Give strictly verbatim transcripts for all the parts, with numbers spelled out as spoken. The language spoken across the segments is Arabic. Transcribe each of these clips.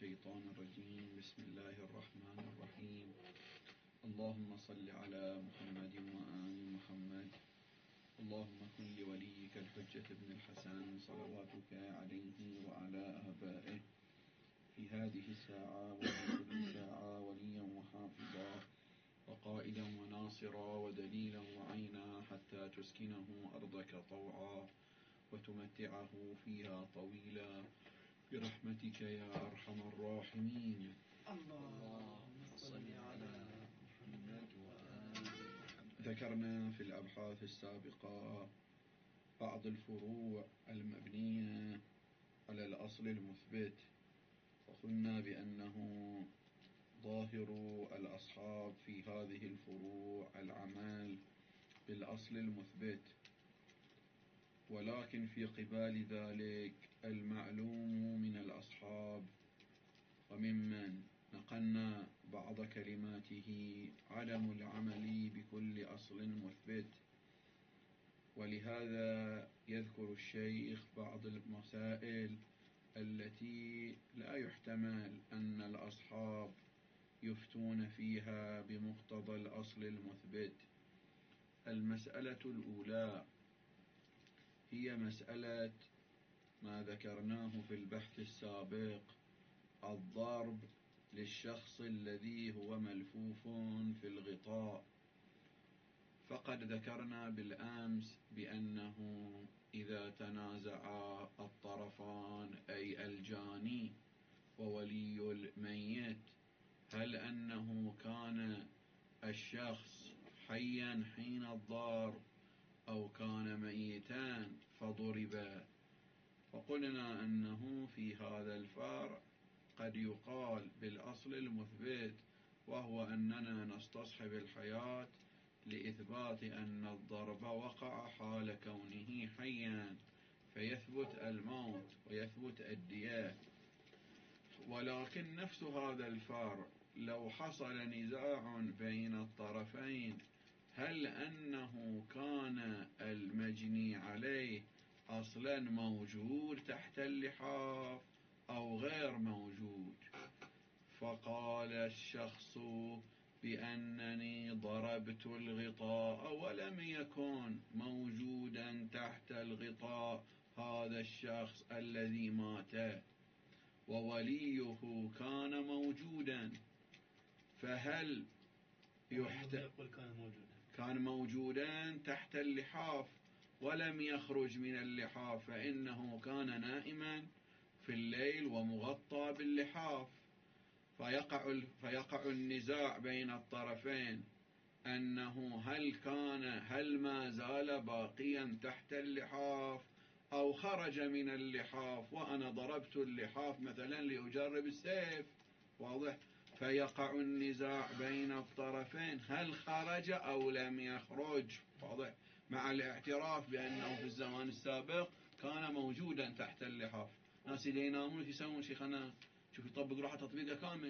الشيطان الرجيم. بسم الله الرحمن الرحيم. اللهم صل على محمد وآل محمد. اللهم كن لوليك الحجة ابن الحسن صلواتك عليه وعلى آبائه في هذه الساعة وفي كل ساعة وليا وحافظا وقائدا وناصرا ودليلا وعينا حتى تسكنه أرضك طوعا وتمتعه فيها طويلا برحمتك يا أرحم الراحمين. اللهم صل على محمد وآل محمد. ذكرنا في الأبحاث السابقة بعض الفروع المبنية على الأصل المثبت، وقلنا بأنه ظاهر الأصحاب في هذه الفروع العمل بالأصل المثبت، ولكن في قبال ذلك المعلوم من الأصحاب وممن نقلنا بعض كلماته عدم العمل بكل أصل مثبت. ولهذا يذكر الشيخ بعض المسائل التي لا يحتمل أن الأصحاب يفتون فيها بمقتضى الأصل المثبت. المسألة الأولى هي مسألة ما ذكرناه في البحث السابق، الضرب للشخص الذي هو ملفوف في الغطاء. فقد ذكرنا بالأمس بأنه إذا تنازع الطرفان أي الجاني وولي الميت، هل أنه كان الشخص حيا حين الضرب أو كان ميتا فضرب؟ وقلنا أنه في هذا الفرع قد يقال بالأصل المثبت، وهو أننا نستصحب الحياة لإثبات أن الضرب وقع حال كونه حيا فيثبت الموت ويثبت الدية. ولكن نفس هذا الفرع لو حصل نزاع بين الطرفين، هل أنه كان المجني عليه أصلا موجود تحت اللحاف أو غير موجود؟ فقال الشخص بأنني ضربت الغطاء ولم يكن موجودا تحت الغطاء هذا الشخص الذي مات، ووليه كان موجودا، فهل يحتمل كان موجودا كان موجودا تحت اللحاف ولم يخرج من اللحاف، فإنه كان نائما في الليل ومغطى باللحاف، فيقع فيقع النزاع بين الطرفين أنه هل كان هل ما زال باقيا تحت اللحاف أو خرج من اللحاف، وأنا ضربت اللحاف مثلا لأجرب السيف، واضح؟ فيقع النزاع بين الطرفين هل خرج أو لم يخرج، واضح؟ مع الاعتراف بأنه في الزمان السابق كان موجودا تحت اللحاف. ناس اللي ينامون يسوون شيخنا شوف يطبق روحه تطبيقه كامل.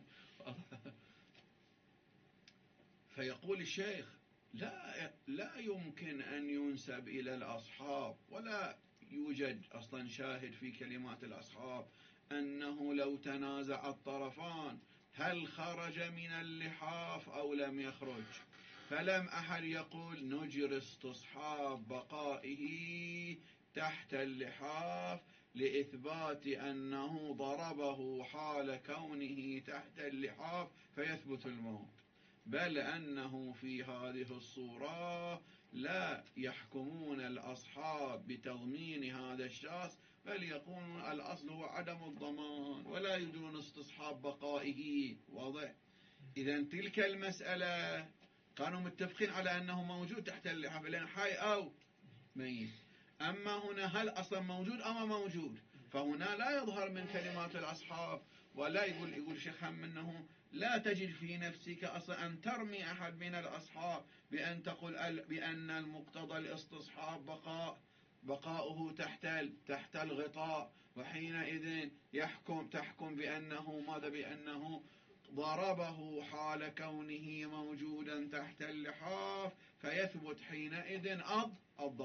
فيقول الشيخ لا لا يمكن أن ينسب إلى الأصحاب، ولا يوجد أصلا شاهد في كلمات الأصحاب أنه لو تنازع الطرفان هل خرج من اللحاف أو لم يخرج، فلم أحد يقول نجري استصحاب بقائه تحت اللحاف لإثبات أنه ضربه حال كونه تحت اللحاف فيثبت الموت، بل أنه في هذه الصورة لا يحكمون الأصحاب بتضمين هذا الشخص، بل يقولون الأصل هو عدم الضمان ولا يدون استصحاب بقائه، واضح؟ إذن تلك المسألة كانوا متفقين على أنه موجود تحت اللحاف لأن حي أو ميت. أما هنا هل أصلا موجود أو موجود، فهنا لا يظهر من كلمات الأصحاب، ولا يقول يقول شيخ هم أنه لا تجد في نفسك أصلا أن ترمي أحد من الأصحاب بأن تقول بأن المقتضى الاستصحاب بقاء بقاؤه تحت تحت الغطاء، وحينئذ يحكم تحكم بأنه ماذا بأنه ضربه حال كونه موجودا تحت اللحاف فيثبت حينئذ أض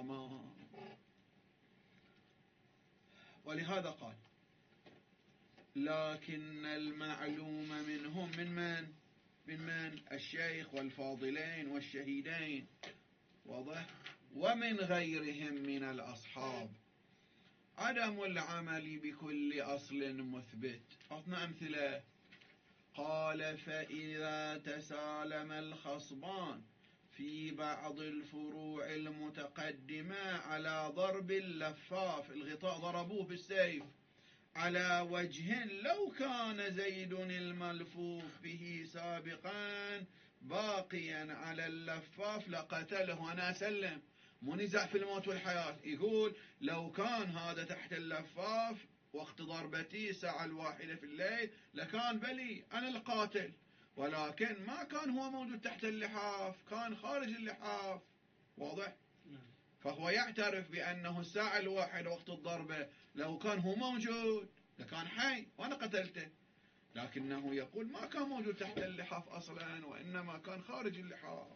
الضمان. ولهذا قال لكن المعلوم منهم من من من من الشيخ والفاضلين والشهيدين، واضح، ومن غيرهم من الأصحاب عدم العمل بكل أصل مثبت. أعطنا أمثلة. قال فإذا تسالم الخصمان في بعض الفروع المتقدمة على ضرب اللفاف، الغطاء ضربوه بالسيف، على وجه لو كان زيد الملفوف به سابقا باقيا على اللفاف لقتله. أنا أسلم، مو نزاع في الموت والحياة. يقول لو كان هذا تحت اللفاف وقت ضربتي الساعة الواحدة في الليل لكان بلي أنا القاتل، ولكن ما كان هو موجود تحت اللحاف، كان خارج اللحاف، واضح. فهو يعترف بأنه الساعة الواحدة وقت الضربة لو كان هو موجود لكان حي وأنا قتلته، لكنه يقول ما كان موجود تحت اللحاف أصلا وإنما كان خارج اللحاف.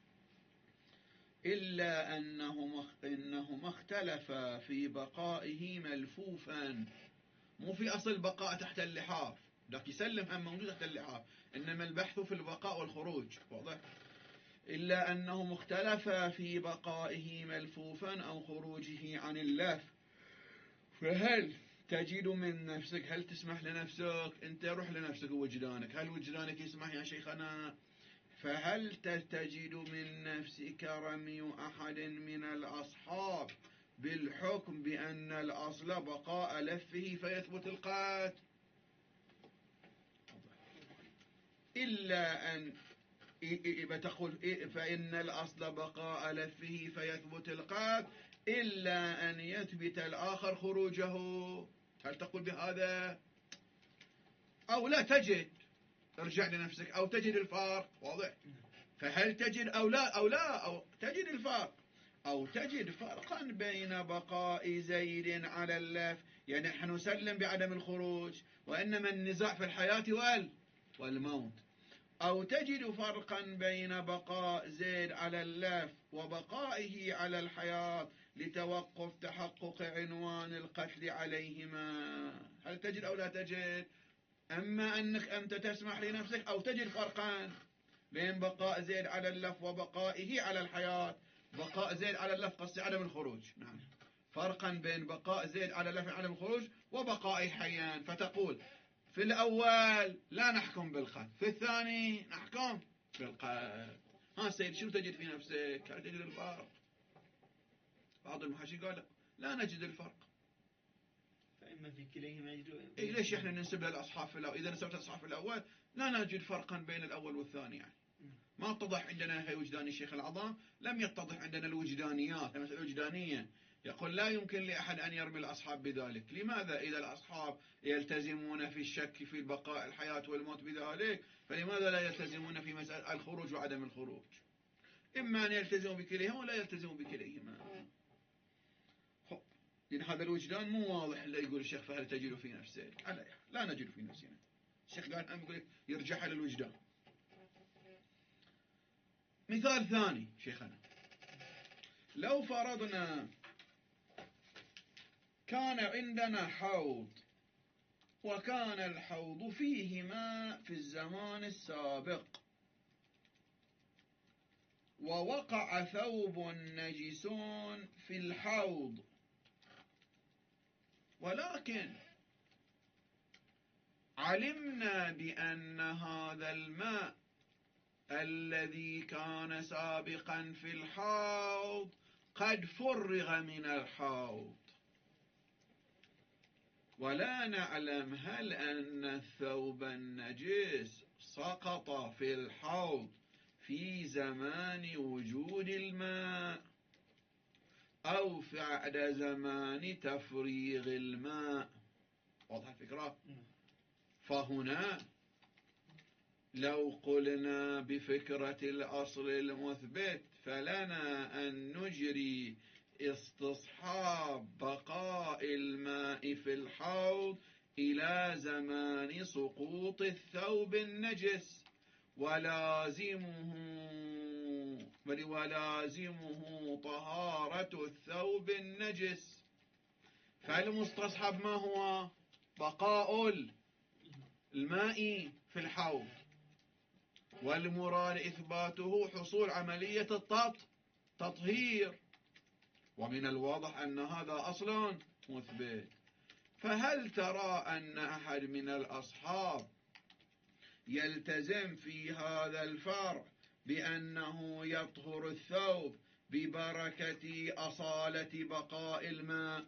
إلا أنه إنهما اختلفا في بقائه ملفوفا، مو في أصل بقاء تحت اللحاف، لكن يسلم هم موجود تحت اللحاف، إنما البحث في البقاء والخروج، واضح. إلا أنه مختلف في بقائه ملفوفا أو خروجه عن اللف. فهل تجد من نفسك، هل تسمح لنفسك أنت، روح لنفسك ووجدانك، هل وجدانك يسمح يا شيخنا؟ فهل تجد من نفسك رمي أحد من الأصحاب بالحكم بأن الأصل بقاء لفه فيثبت القتل؟ إلا أن بتقول فإن الأصل بقاء لفه فيثبت القتل إلا أن يثبت الآخر خروجه. هل تقول بهذا؟ أو لا تجد، ارجع لنفسك، أو تجد الفرق، واضح. فهل تجد أو لا أو لا أو تجد الفرق، أو تجد فرقا بين بقاء زيد على اللف، يعني نحن نسلم بعدم الخروج وإنما النزاع في الحياة وال والموت، أو تجد فرقا بين بقاء زيد على اللف وبقائه على الحياة لتوقف تحقق عنوان القتل عليهما. هل تجد أو لا تجد؟ أما أنك أنت تسمح لنفسك، أو تجد فرقا بين بقاء زيد على اللف وبقائه على الحياة. بقاء زيد على اللف قصدي عدم الخروج، نعم، فرقا بين بقاء زيد على اللف عدم الخروج وبقائه حيا. فتقول في الأول لا نحكم بالقتل، في الثاني نحكم بالقتل. ها سيد، شو تجد في نفسك؟ هل تجد الفرق؟ بعض المحاشي قال لا نجد الفرق. فإما في كليهما يجد. إيه ليش احنا ننسب للأصحاب في الأول؟ إذا نسبت الأصحاب في الأول لا نجد فرقا بين الأول والثاني، يعني ما اتضح عندنا هي وجدان الشيخ العظام، لم يتضح عندنا الوجدانيات، المسألة الوجدانية. يقول لا يمكن لأحد أن يرمي الأصحاب بذلك. لماذا؟ إذا الأصحاب يلتزمون في الشك في البقاء الحياة والموت بذلك، فلماذا لا يلتزمون في مسألة الخروج وعدم الخروج؟ إما أن يلتزموا بكليهما ولا يلتزموا بكليهما. لأن هذا الوجدان مو واضح اللي يقول الشيخ فهل تجد في نفسك؟ على لا نجد في نفسنا. الشيخ قال هم يقول يرجع على الوجدان. مثال ثاني شيخنا، لو فرضنا كان عندنا حوض وكان الحوض فيه ماء في الزمان السابق، ووقع ثوب نجس في الحوض، ولكن علمنا بأن هذا الماء الذي كان سابقا في الحوض قد فرغ من الحوض، ولا نعلم هل أن الثوب النجس سقط في الحوض في زمان وجود الماء أو بعد زمان تفريغ الماء. واضح الفكرة؟ فهنا لو قلنا بفكرة الأصل المثبت فلنا أن نجري استصحاب بقاء الماء في الحوض إلى زمان سقوط الثوب النجس، ولازمه ولازمه طهارة الثوب النجس. فالمستصحب ما هو؟ بقاء الماء في الحوض، والمراد إثباته حصول عملية التط تطهير، ومن الواضح أن هذا أصل مثبت. فهل ترى أن أحد من الأصحاب يلتزم في هذا الفرع بأنه يطهر الثوب ببركة أصالة بقاء الماء؟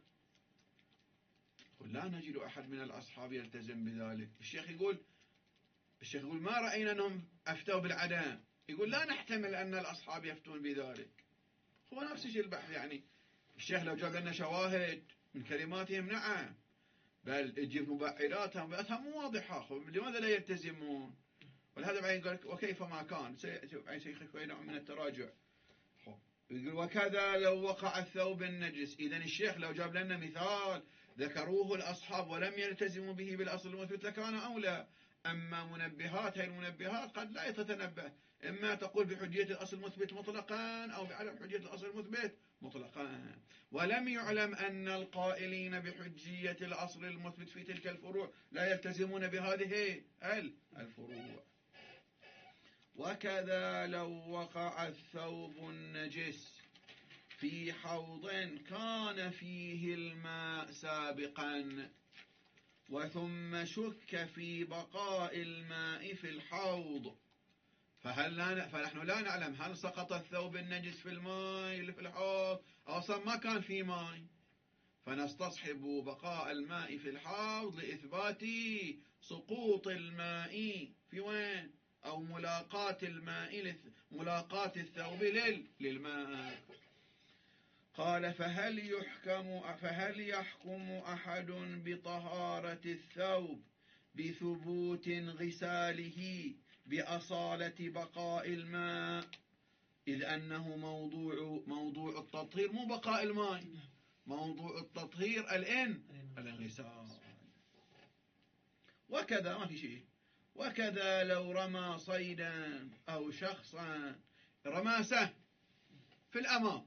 لا نجد أحد من الأصحاب يلتزم بذلك. الشيخ يقول الشيخ يقول ما رأينا أنهم أفتوا بالعدم. يقول لا نحتمل أن الأصحاب يفتون بذلك. هو نفس الشيء البحث. يعني الشيخ لو جاب لنا شواهد من كلماتهم نعم، بل تجيب مبعراتها مبعراتها مو واضحة، لماذا لا يلتزمون؟ ولهذا بعدين يقول وكيف ما كان سيخفي نوع من التراجع. يقول وكذا لو وقع الثوب النجس. إذن الشيخ لو جاب لنا مثال ذكروه الأصحاب ولم يلتزموا به بالأصل المثبت لكان أولى. أما منبهات، هاي المنبهات قد لا تتنبه، إما تقول بحجية الأصل المثبت مطلقا أو بعدم حجية الأصل المثبت مطلقا. ولم يعلم أن القائلين بحجية الأصل المثبت في تلك الفروع لا يلتزمون بهذه الفروع. وكذا لو وقع الثوب النجس في حوض كان فيه الماء سابقا وثم شك في بقاء الماء في الحوض، فهل لا فنحن لا نعلم هل سقط الثوب النجس في الماء اللي في الحوض أو أصلا ما كان في ماء، فنستصحب بقاء الماء في الحوض لإثبات سقوط الماء في وين أو ملاقاة الماء ملاقاة الثوب للماء. قال فهل يحكم فهل يحكم أحد بطهارة الثوب بثبوت غساله بأصالة بقاء الماء، إذ أنه موضوع موضوع التطهير مو بقاء الماء، موضوع التطهير الإن الانغسال. وكذا ما في شيء. وكذا لو رمى صيدا أو شخصا رماسه في الأمام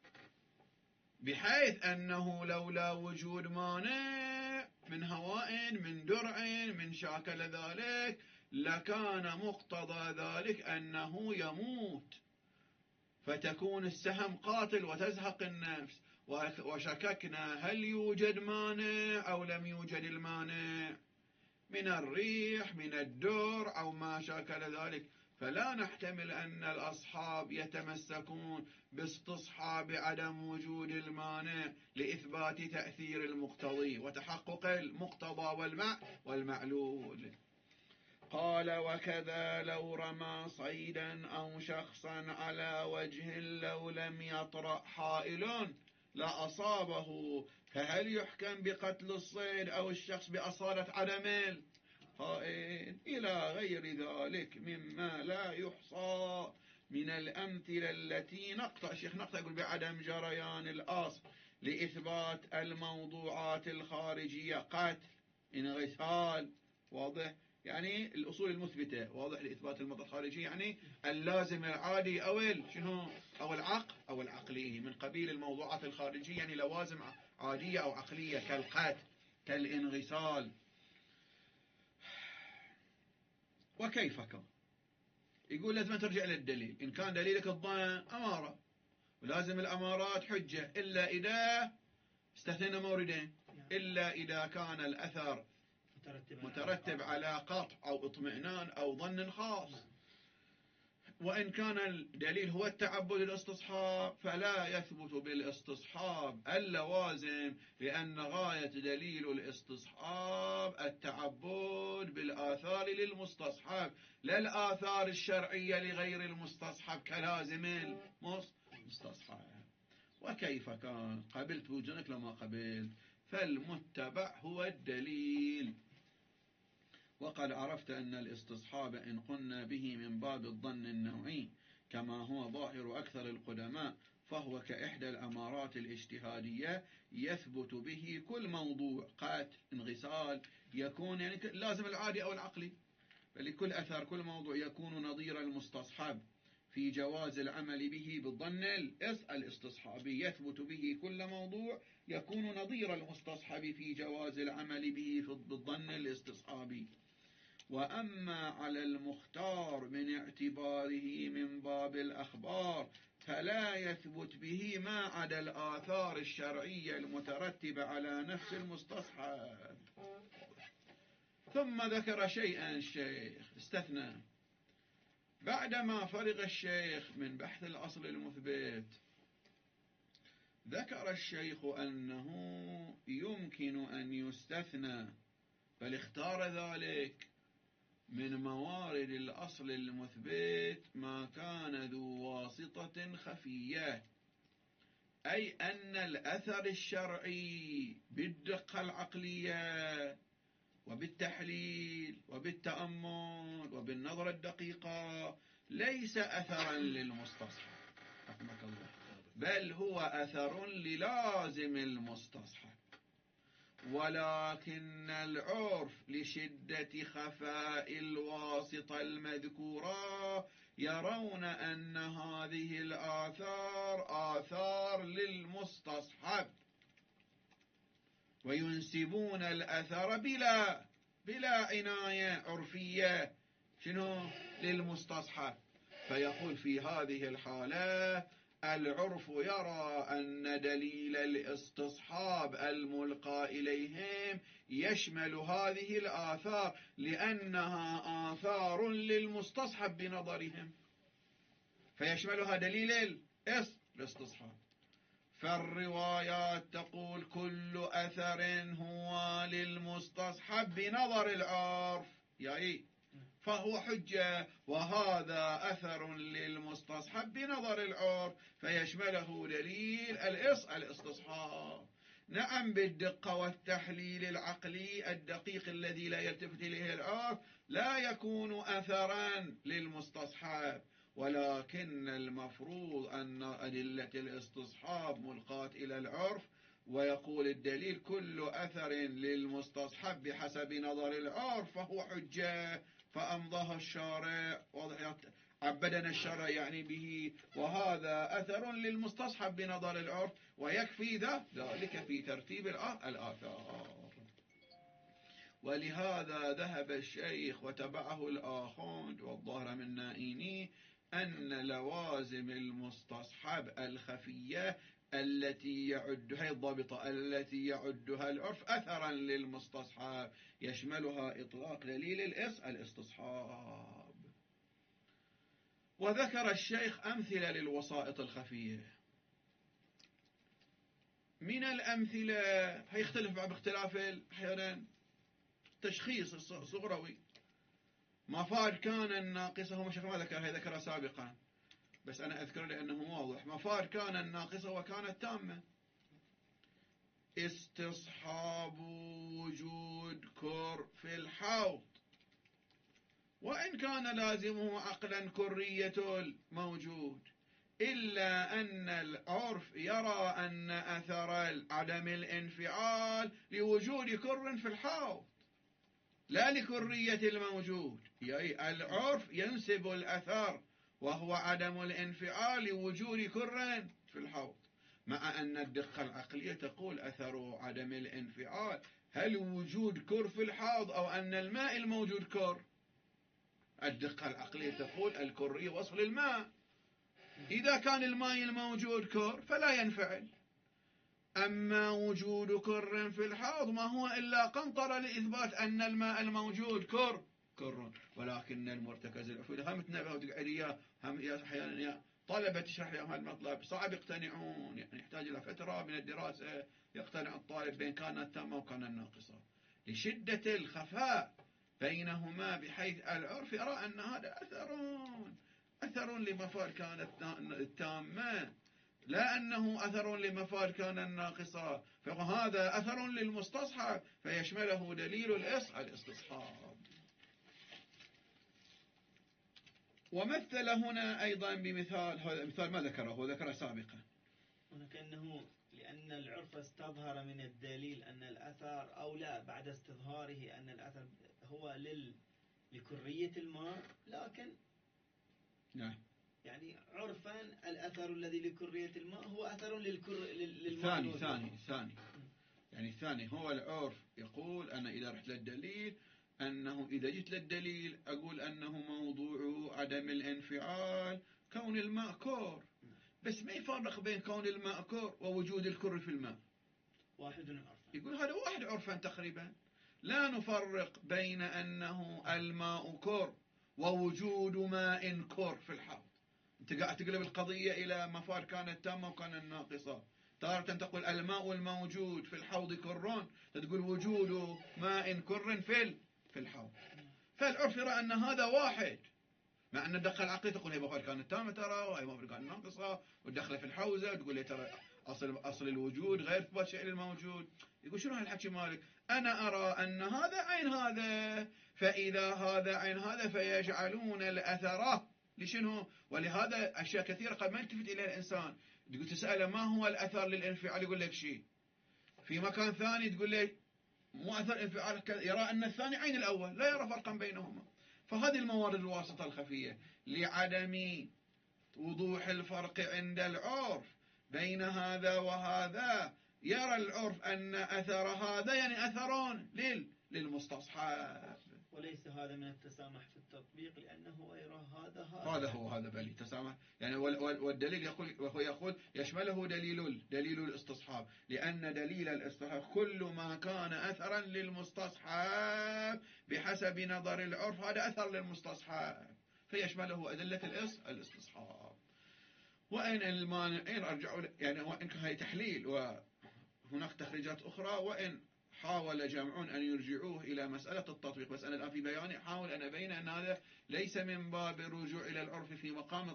بحيث أنه لولا وجود مانع من هواء من درع من شاكل ذلك لكان مقتضى ذلك أنه يموت، فتكون السهم قاتل وتزهق النفس. وشككنا هل يوجد مانع أو لم يوجد المانع من الريح من الدر أو ما شاكل ذلك، فلا نحتمل أن الأصحاب يتمسكون باستصحاب عدم وجود المانع لإثبات تأثير المقتضي وتحقق المقتضى والمع والمعلول. قال وكذا لو رمى صيدا أو شخصا على وجه لو لم يطرأ حائل لا أصابه، فهل يحكم بقتل الصيد أو الشخص بأصالة عدم الحائل إلى غير ذلك مما لا يحصى من الأمثلة التي نقطع شيخ نقطع يقول بعدم جريان الأصل لإثبات الموضوعات الخارجية قتل انغسال واضح، يعني الأصول المثبتة واضح لإثبات الموضوع الخارجي، يعني اللازم العادي أو شنو أو العقل أو العقلي من قبيل الموضوعات الخارجية، يعني لوازم عادية أو عقلية كالقتل كالانغسال. وكيف كان؟ يقول لازم ترجع للدليل. إن كان دليلك الظن أمارة ولازم الأمارات حجة إلا إذا استثنى موردين، إلا إذا كان الأثر مترتب على قطع أو اطمئنان أو ظن خاص. وإن كان الدليل هو التعبد الاستصحاب فلا يثبت بالاستصحاب اللوازم، لأن غاية دليل الاستصحاب التعبد بالآثار للمستصحب لا الآثار الشرعية لغير المستصحب كلازم المستصحب. وكيف كان؟ قبلت بوجنك لما قبلت، فالمتبع هو الدليل. وقد عرفت أن الاستصحاب إن قلنا به من باب الظن النوعي كما هو ظاهر أكثر القدماء فهو كإحدى الأمارات الاجتهادية يثبت به كل موضوع قتل انغسال يكون يعني لازم العادي أو العقلي، فلكل أثر كل موضوع يكون نظير المستصحب في جواز العمل به بالظن الاستصحابي، يثبت به كل موضوع يكون نظير المستصحب في جواز العمل به بالظن الاستصحابي. وأما على المختار من اعتباره من باب الأخبار فلا يثبت به ما عدا الآثار الشرعية المترتبة على نفس المستصحب. ثم ذكر شيئا الشيخ استثنى بعدما فرغ الشيخ من بحث الأصل المثبت. ذكر الشيخ أنه يمكن أن يستثنى بل اختار ذلك من موارد الأصل المثبت ما كان ذو واسطة خفية، أي أن الأثر الشرعي بالدقة العقلية وبالتحليل وبالتأمل وبالنظرة الدقيقة ليس أثرا للمستصحب رحمك الله، بل هو أثر للازم المستصحب، ولكن العرف لشدة خفاء الواسطة المذكورة يرون أن هذه الآثار آثار للمستصحب، وينسبون الأثر بلا بلا عناية عرفية شنو للمستصحب. فيقول في هذه الحالة العرف يرى أن دليل الاستصحاب الملقى إليهم يشمل هذه الآثار لأنها آثار للمستصحب بنظرهم، فيشملها دليل الاستصحاب. فالروايات تقول كل أثر هو للمستصحب بنظر العرف يعني فهو حجة، وهذا أثر للمستصحب بنظر العرف فيشمله دليل الاستصحاب. نعم بالدقة والتحليل العقلي الدقيق الذي لا يلتفت إليه العرف لا يكون أثرا للمستصحب، ولكن المفروض أن أدلة الاستصحاب ملقاة إلى العرف، ويقول الدليل كل أثر للمستصحب بحسب نظر العرف فهو حجة، فأمضاه الشارع عبدنا الشرع يعني به، وهذا أثر للمستصحب بنظر العرف ويكفي ذلك في ترتيب الآثار. ولهذا ذهب الشيخ وتبعه الآخوند والظاهر من نائيني أن لوازم المستصحب الخفية التي يعدها الضابطة التي يعدها العرف أثرا للمستصحب يشملها إطلاق دليل الاستصحاب. وذكر الشيخ أمثلة للوسائط الخفية. من الأمثلة هيختلف بعض اختلاف أحيانا تشخيص الصغروي مفاد كان الناقصة، هو مشيخ ما ذكر هي ذكرها سابقا بس أنا أذكر لأنه واضح. مفاد كان الناقصة وكانت تامة. استصحاب وجود كر في الحوض وإن كان لازمه عقلا كرية الموجود، إلا أن العرف يرى أن أثر عدم الانفعال لوجود كر في الحوض لا لكرية الموجود، يعني العرف ينسب الأثر وهو عدم الانفعال لوجود كر في الحوض، مع أن الدقة العقلية تقول أثر عدم الانفعال هل وجود كر في الحوض أو أن الماء الموجود كر. الدقة العقلية تقول الكرية وصف للماء، إذا كان الماء الموجود كر فلا ينفعل، أما وجود كر في الحوض ما هو إلا قنطرة لإثبات أن الماء الموجود كر كر. ولكن المرتكز العفوي هم تنبهوا تقعدية هم أحيانا يا طلبة تشرح لهم هذا المطلب صعب يقتنعون، يعني يحتاج إلى فترة من الدراسة يقتنع الطالب بين كانت تامة وكانت ناقصة لشدة الخفاء بينهما، بحيث العرف يرى أن هذا أثر أثر لمفاد كانت التامة لا أنه أثر لمفاد كان الناقصة، فهذا أثر للمستصحب فيشمله دليل الاستصحاب. ومثل هنا أيضا بمثال، هذا مثال ما ذكره هو ذكره سابقا، ولكنه لأن العرف استظهر من الدليل أن الأثر أو لا بعد استظهاره أن الأثر هو لل لكرية الماء، لكن نعم يعني عرفا الأثر الذي لكرية الماء هو أثر للكر للماء ثاني الموجود. ثاني ثاني يعني الثاني هو العرف يقول أنا إذا رحت للدليل أنه إذا جيت للدليل أقول أنه موضوع عدم الانفعال كون الماء كور، بس ما يفرق بين كون الماء كور ووجود الكر في الماء. واحد عرفا، يقول هذا واحد عرفا تقريبا. لا نفرق بين أنه الماء كور ووجود ماء كور في الحوض. أنت قاعد تقلب القضية إلى مفاد كانت تامة وكانت ناقصة. تارة تقول الماء الموجود في الحوض كر، تقول وجود ماء كر في في الحوض. فالعرف يرى أن هذا واحد، مع أن الدخل العقلي تقول هي مفاد كانت تامة ترى وهي مفاد كانت ناقصة، والدخل في الحوزة تقول لي ترى أصل أصل الوجود غير إثبات شيء للموجود. يقول شنو هالحكي مالك؟ أنا أرى أن هذا عين هذا، فإذا هذا عين هذا فيجعلون الأثرة لشنو؟ ولهذا أشياء كثيرة قد ما يلتفت إليها الإنسان. تقول تسأله ما هو الأثر للانفعال يقول لك شيء، في مكان ثاني تقول له مو أثر انفعال، يرى أن الثاني عين الأول، لا يرى فرقا بينهما. فهذه الموارد الواسطة الخفية لعدم وضوح الفرق عند العرف بين هذا وهذا. يرى العرف أن أثر هذا يعني أثران للمستصحب، وليس هذا من التسامح في التطبيق لأنه يرى هذا هذا هذا هو هذا بلي تسامح يعني. والدليل يقول وهو يقول يشمله دليل دليل الاستصحاب، لأن دليل الاستصحاب كل ما كان أثرا للمستصحب بحسب نظر العرف هذا أثر للمستصحب، فيشمله أدلة الاستصحاب. وإن المانعين أرجعوا يعني وإن هي تحليل وهناك تخريجات أخرى، وإن حاول جمعون أن يرجعوه إلى مسألة التطبيق، بس أنا الآن في بياني أحاول أن أبين أن هذا ليس من باب الرجوع إلى العرف في مقام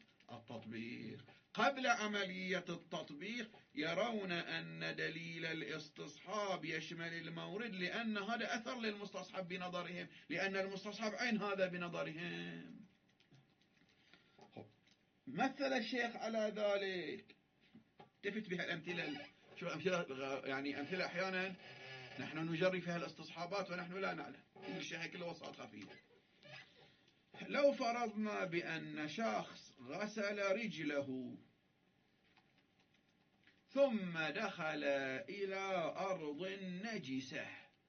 التطبيق. قبل عملية التطبيق يرون أن دليل الاستصحاب يشمل المورد، لأن هذا أثر للمستصحب بنظرهم، لأن المستصحب عين هذا بنظرهم. مثل الشيخ على ذلك، تفت بها الأمثلة، شو أمثلة يعني أمثلة أحيانا نحن نجري فيها الاستصحابات ونحن لا نعلم، الشيء كله وسائط خفية. لو فرضنا بأن شخص غسل رجله ثم دخل إلى أرض نجسة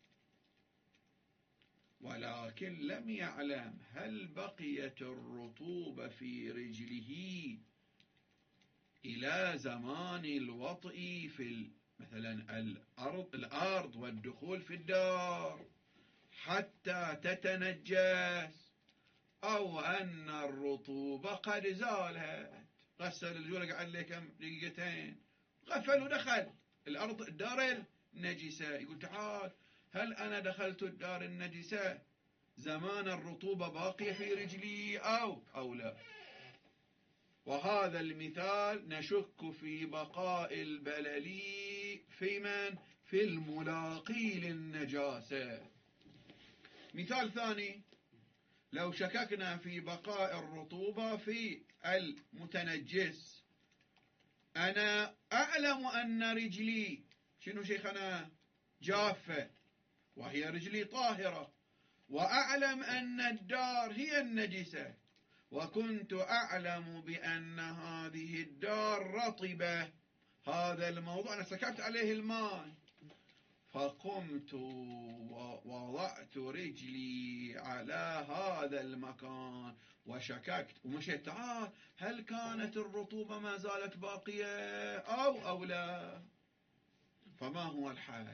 ولكن لم يعلم هل بقيت الرطوبة في رجله إلى زمان الوطء في مثلا الأرض, الأرض والدخول في الدار حتى تتنجس، أو أن الرطوبة قد زالت. غسل الرجل قعد له كم دقيقتين، غفل ودخل الأرض الدار النجسة. يقول تعال هل أنا دخلت الدار النجسة زمان الرطوبة باقية في رجلي أو أو لا؟ وهذا المثال نشك في بقاء البلل في من؟ في الملاقي للنجاسة. مثال ثاني، لو شككنا في بقاء الرطوبة في المتنجس، أنا أعلم أن رجلي شنو شيخنا جافة وهي رجلي طاهرة، وأعلم أن الدار هي النجسة، وكنت أعلم بأن هذه الدار رطبة، هذا الموضوع أنا سكبت عليه الماء، فقمت ووضعت رجلي على هذا المكان وشككت ومشيت، تعال هل كانت الرطوبة ما زالت باقية أو أو لا؟ فما هو الحال؟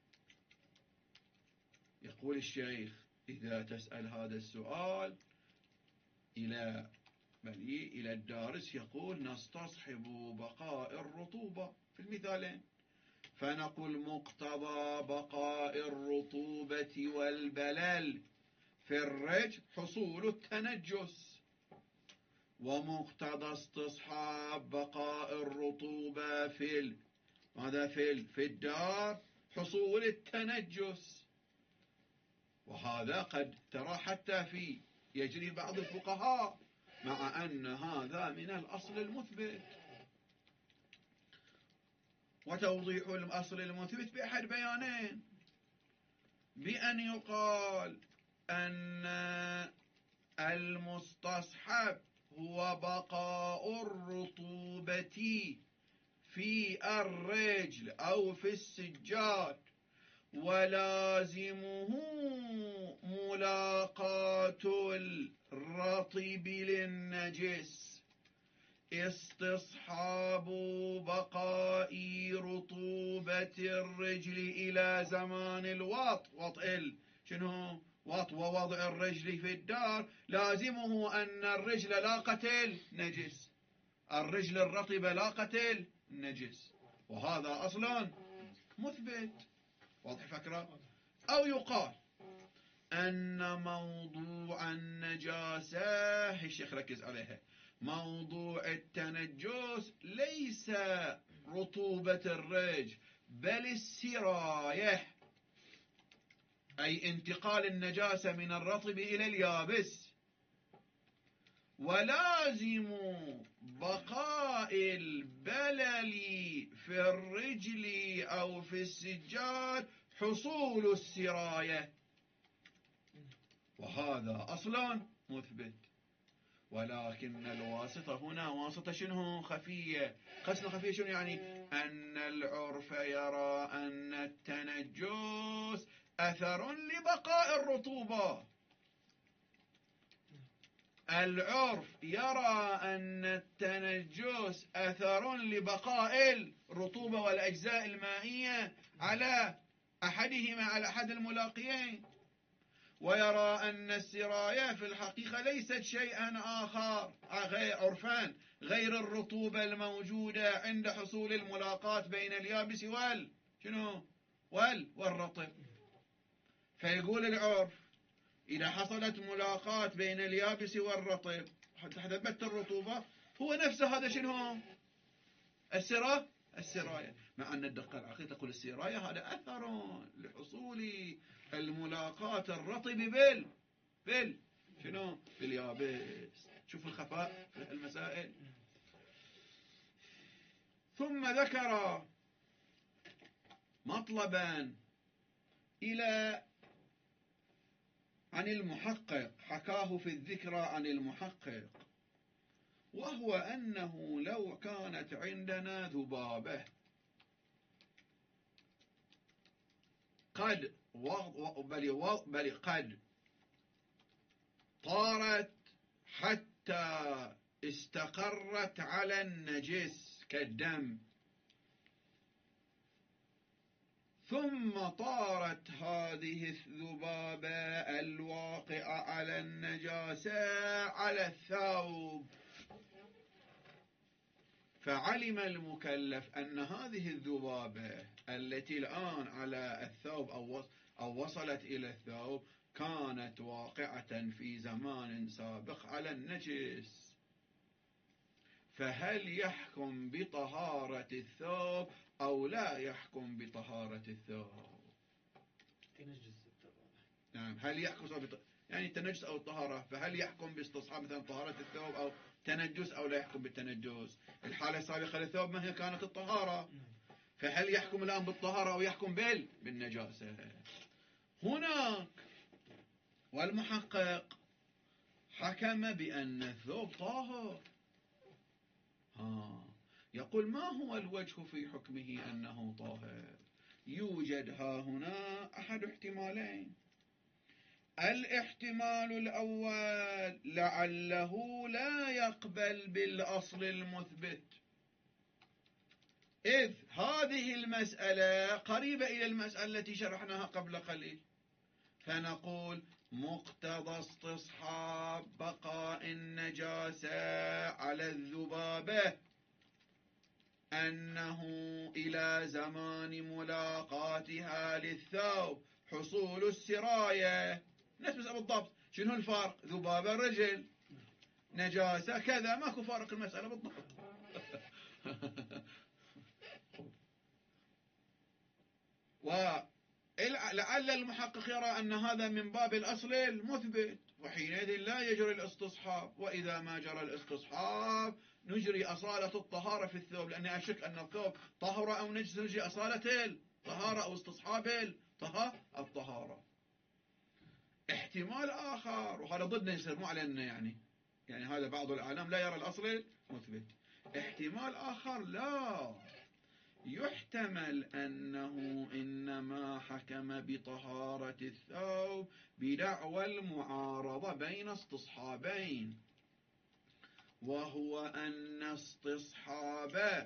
يقول الشيخ إذا تسأل هذا السؤال إلى بلي إلى الدارس يقول نستصحب بقاء الرطوبة في المثالين، فنقول مقتضى بقاء الرطوبة والبلل في الرجل حصول التنجس، ومقتضى استصحاب بقاء الرطوبة في ماذا في في الدار حصول التنجس. وهذا قد ترى حتى في يجري بعض الفقهاء، مع أن هذا من الأصل المثبت. وتوضيح الأصل المثبت بأحد بيانين، بأن يقال أن المستصحب هو بقاء الرطوبة في الرجل أو في السجاد ولازمه ملاقاة الرطب للنجس استصحاب بقاء رطوبة الرجل إلى زمان الوط. وطئ شنو وط ووضع الرجل في الدار لازمه أن الرجل لاقت النجس، الرجل الرطبة لاقت النجس، وهذا أصلا مثبت. واضح فكرة؟ أو يقال أن موضوع النجاسة، الشيخ ركز عليها، موضوع التنجس ليس رطوبة الرجل بل السراية، أي انتقال النجاسة من الرطب إلى اليابس. ولازم بقاء البلل في الرجل أو في السجاد حصول السراية، وهذا أصلا مثبت. ولكن الواسطة هنا واسطة شنو؟ خفية. قسم خفية شنو يعني؟ أن العرف يرى أن التنجس أثر لبقاء الرطوبة، العرف يرى أن التنجس أثر لبقاء الرطوبة والأجزاء المائية على أحدهما، على أحد الملاقيين، ويرى أن السراية في الحقيقة ليست شيئا آخر غير عرفان غير الرطوبة الموجودة عند حصول الملاقات بين اليابس وال شنو وال والرطب. فيقول العرف إذا حصلت ملاقات بين اليابس والرطب حتى ثبت الرطوبة، هو نفسه هذا شنو السرا السراية، مع أن الدقة العقيدة تقول السراية هذا أثر لحصول الملاقات الرطب بال بال شنو باليابس. شوف الخفاء في المسائل. ثم ذكر مطلبا إلى عن المحقق، حكاه في الذكرى عن المحقق، وهو أنه لو كانت عندنا ذبابة قد بل, بل قد طارت حتى استقرت على النجس كالدم، ثم طارت هذه الذبابة الواقعة على النجاسة على الثوب، فعلم المكلف أن هذه الذبابة التي الآن على الثوب أو وصلت إلى الثوب كانت واقعة في زمان سابق على النجس، فهل يحكم بطهارة الثوب أو لا يحكم بطهارة الثوب؟ تنجس. نعم، هل يحكم بط... يعني التنجس أو الطهارة، فهل يحكم باستصحاب مثلا طهارة الثوب أو تنجس أو لا يحكم بالتنجس؟ الحالة السابقة للثوب ما هي كانت الطهارة، فهل يحكم الآن بالطهارة أو يحكم بال بالنجاسة؟ هناك والمحقق حكم بأن الثوب طاهر. ها يقول ما هو الوجه في حكمه أنه طاهر؟ يوجد ها هنا أحد احتمالين. الاحتمال الأول لعله لا يقبل بالأصل المثبت، إذ هذه المسألة قريبة إلى المسألة التي شرحناها قبل قليل، فنقول مقتضى استصحاب بقاء النجاسة على الذبابة أنه إلى زمان ملاقاتها للثوب حصول السراية. نفس بالضبط، شنو الفرق؟ ذبابة رجل، نجاسة كذا، ماكو فارق المسألة بالضبط. ولعل المحقق يرى أن هذا من باب الأصل المثبت، وحينئذ لا يجري الاستصحاب، وإذا ما جرى الاستصحاب نجري أصالة الطهارة في الثوب، لأني أشك أن الثوب طهر أو نجس، نجري أصالة الطهارة أو استصحاب الطهارة. احتمال آخر، وهذا ضدنا يصير مو علينا، يعني يعني هذا بعض الأعلام لا يرى الأصل مثبت. احتمال آخر لا يحتمل أنه إنما حكم بطهارة الثوب بدعوى المعارضة بين استصحابين، وهو أن استصحاب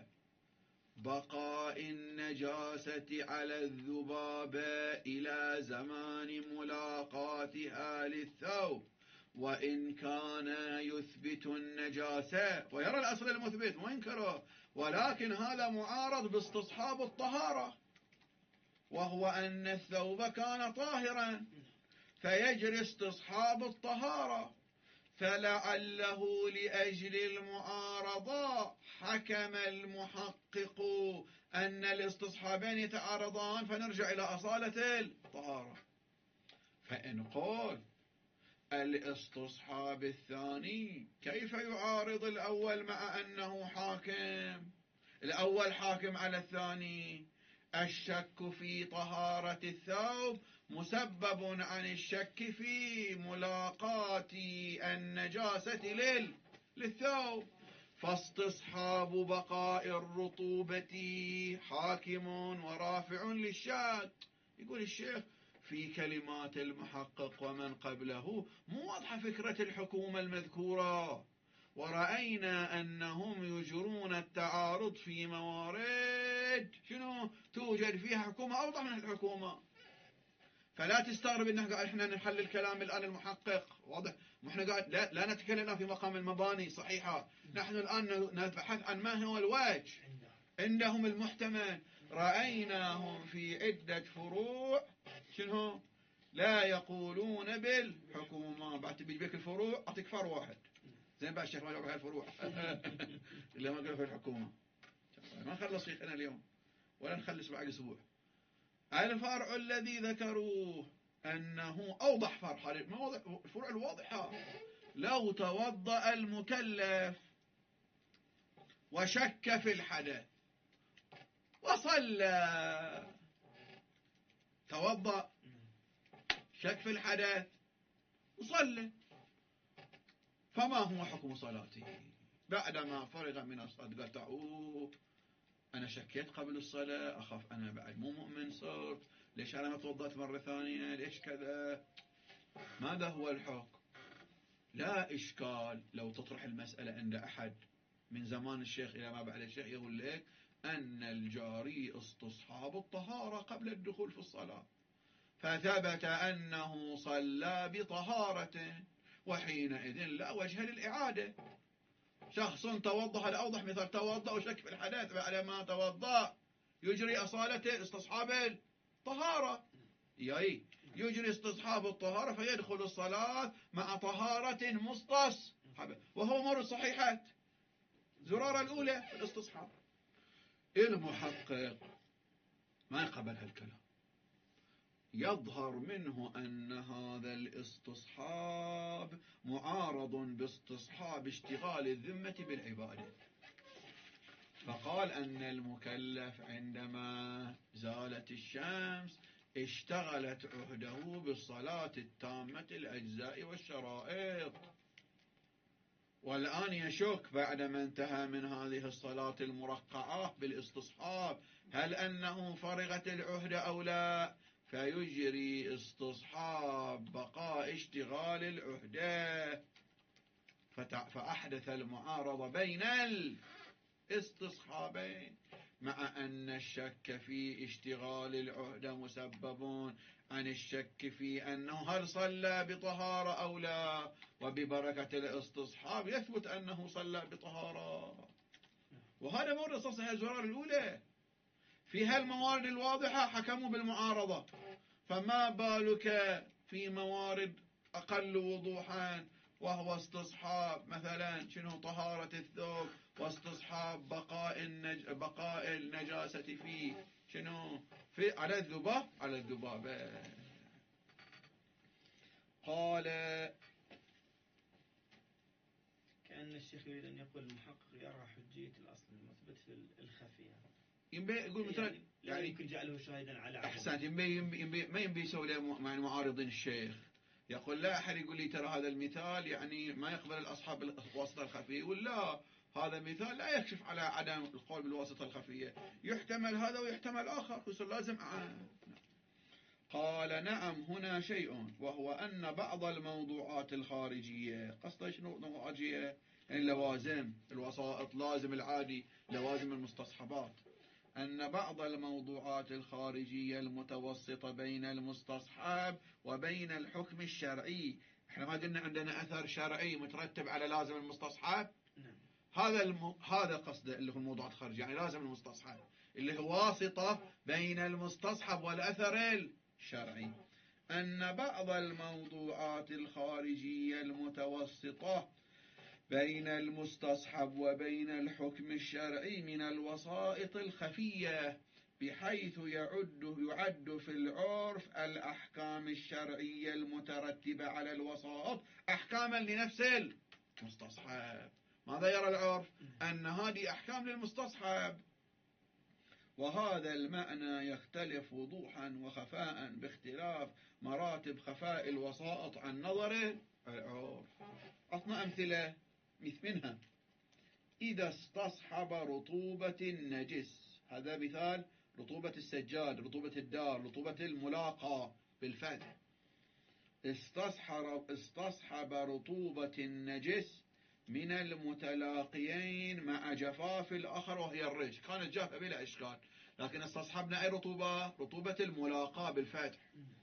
بقاء النجاسة على الذبابة إلى زمان ملاقاتها للثوب وإن كان يثبت النجاسة ويرى الأصل المثبت وينكره، ولكن هذا معارض باستصحاب الطهارة، وهو أن الثوب كان طاهرا فيجري استصحاب الطهارة، فلعله لأجل المعارضة حكم المحقق أن الاستصحابين يتعارضان فنرجع إلى أصالة الطهارة. فإن قول الاستصحاب الثاني كيف يعارض الأول مع أنه حاكم؟ الأول حاكم على الثاني. الشك في طهارة الثوب مسبب عن الشك في ملاقاة النجاسة لل... للثوب، فاستصحاب بقاء الرطوبة حاكم ورافع للشك. يقول الشيخ في كلمات المحقق ومن قبله مو واضحة فكرة الحكومة المذكورة، ورأينا أنهم يجرون التعارض في موارد شنو توجد فيها حكومة أوضح من الحكومة. فلا تستغرب ان احنا نحلل الكلام الآن المحقق واضح، احنا قاعد لا, لا نتكلم في مقام المباني صحيحة، نحن الآن نبحث عن ما هو الوجه عندهم المحتمل. رأيناهم في عدة فروع شنو لا يقولون بالحكومة. بعد تبي بك الفروع أعطيك فرع واحد زين بقى الشيخ ما يقول هالفروع اللي ما قالوا في الحكومة ما نخلص شيخنا اليوم ولا نخلص بعد أسبوع. الفرع الذي ذكروه أنه أوضح فرع، الفروع الواضحة، لو توضأ المكلف وشك في الحدث وصلى، توضأ شك في الحدث وصلى، فما هو حكم صلاته بعدما فرغ من الصلاة؟ قال تعوه أنا شكيت قبل الصلاة، أخاف أنا بعد مو مؤمن صرت، ليش أنا ما توضأت مرة ثانية، ليش كذا؟ ماذا هو الحكم؟ لا إشكال لو تطرح المسألة عند أحد من زمان الشيخ إلى ما بعد الشيخ يقول لك أن الجاري استصحاب الطهارة قبل الدخول في الصلاة، فثبت أنه صلى بطهارة، وحينئذ لا وجه للإعادة. شخص توضأ، هذا أوضح مثال، توضأ وشك في الحدث بعد ما توضأ يجري أصالة استصحاب الطهارة، يأي يجري استصحاب الطهارة فيدخل الصلاة مع طهارة مستصحبة، وهو مر صحيحة زرارة الأولى في الاستصحاب. المحقق ما يقبل هالكلام، يظهر منه أن هذا الاستصحاب معارض باستصحاب اشتغال الذمة بالعبادة، فقال أن المكلف عندما زالت الشمس اشتغلت عهده بالصلاة التامة الأجزاء والشرائط، والآن يشك بعدما انتهى من هذه الصلاة المرقعة بالاستصحاب هل أنه فرغت العهدة أو لا، فيجري استصحاب بقاء اشتغال العهدة، فأحدث المعارضة بين الاستصحابين، مع أن الشك في اشتغال العهدة مسبب عن الشك في أنه هل صلى بطهارة أو لا، وببركة الاستصحاب يثبت أنه صلى بطهارة. وهذا مورد استصحاب الزرار الأولى. في هالموارد الواضحة حكموا بالمعارضة، فما بالك في موارد أقل وضوحا وهو استصحاب مثلا شنو طهارة الثوب واستصحاب بقاء النج... بقاء النجاسة فيه شنو في على الذباب على الذبابة. قال كأن الشيخ يريد أن يقول المحقق يرى حجية الأصل المثبت في الخفية، ينبي يقول مثلا يعني لا يعني يمكن جعله شاهدا على أحسنت، ينبي ينبي ما ينبي يسوي له مع معارضين الشيخ، يقول لا أحد يقول لي ترى هذا المثال يعني ما يقبل الأصحاب الواسطة الخفية، يقول لا هذا مثال لا يكشف على عدم القول بالواسطة الخفية، يحتمل هذا ويحتمل آخر، يصير لازم عام. قال نعم هنا شيء، وهو أن بعض الموضوعات الخارجية، قصده شنو خارجية؟ يعني لوازم الوسائط، لازم العادي، لوازم المستصحبات. أن بعض الموضوعات الخارجية المتوسطة بين المستصحب وبين الحكم الشرعي، احنا ما قلنا عندنا أثر شرعي مترتب على لازم المستصحب؟ هذا الم... هذا قصده اللي هو الموضوعات الخارجية، يعني لازم المستصحب اللي هو واسطة بين المستصحب والأثر الشرعي. أن بعض الموضوعات الخارجية المتوسطة بين المستصحب وبين الحكم الشرعي من الوسائط الخفية، بحيث يعد, يعد في العرف الأحكام الشرعية المترتبة على الوسائط أحكاما لنفس المستصحب. ماذا يرى العرف؟ أن هذه أحكام للمستصحب، وهذا المعنى يختلف وضوحا وخفاء باختلاف مراتب خفاء الوسائط عن نظر العرف. أعطنا أمثلة منها: إذا استصحب رطوبة النجس، هذا مثال رطوبة السجاد، رطوبة الدار، رطوبة الملاقى بالفتح. استصحب, استصحب رطوبة النجس من المتلاقيين مع جفاف الآخر وهي الريش، كانت جافة بلا إشكال، لكن استصحبنا أي رطوبة؟ رطوبة الملاقى بالفتح.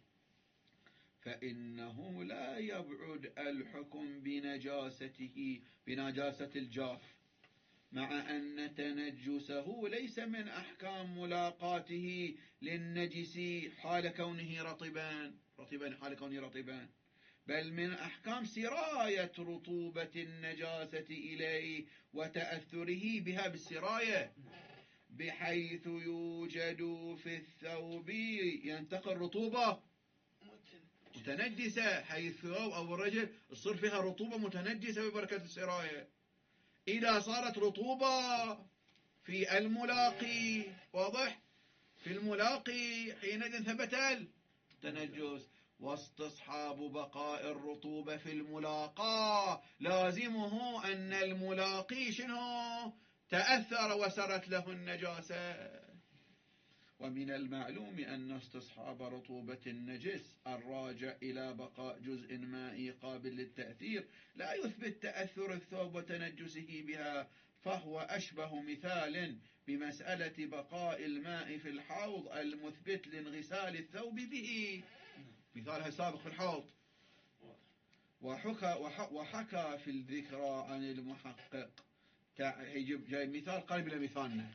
فإنه لا يبعد الحكم بنجاسته بنجاسة الجاف، مع أن تنجسه ليس من أحكام ملاقاته للنجس حال كونه رطبا رطبا حال كونه رطبا، بل من أحكام سراية رطوبة النجاسة إليه وتأثره بها بالسراية، بحيث يوجد في الثوب ينتقل رطوبة متنجسة، حيث الثوب أو الرجل تصير فيها رطوبة متنجسة ببركة السراية. إذا صارت رطوبة في الملاقي، واضح، في الملاقي حينئذ ثبت التنجس. واستصحاب بقاء الرطوبة في الملاقى لازمه أن الملاقي شنو؟ تأثر وسرت له النجاسة. ومن المعلوم أن استصحاب رطوبة النجس الراجع إلى بقاء جزء مائي قابل للتأثير لا يثبت تأثر الثوب وتنجسه بها، فهو أشبه مثال بمسألة بقاء الماء في الحوض المثبت لانغسال الثوب به، مثالها سابق في الحوض. وحكى, وحكى في الذكرى عن المحقق، جاي مثال قريب لمثالنا.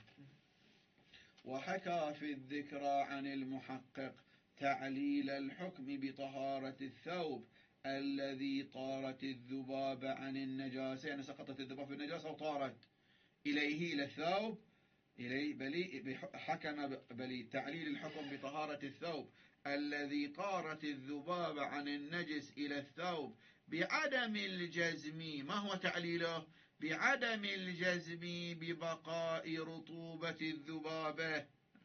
وحكى في الذكرى عن المحقق تعليل الحكم بطهارة الثوب الذي طارت الذباب عن النجاسة، يعني سقطت الذباب في النجاسة وطارت إليه إلى الثوب إليه، بلي حكم بلي تعليل الحكم بطهارة الثوب الذي طارت الذباب عن النجس إلى الثوب بعدم الجزم. ما هو تعليله؟ بعدم الجزم ببقاء رطوبة الذبابة.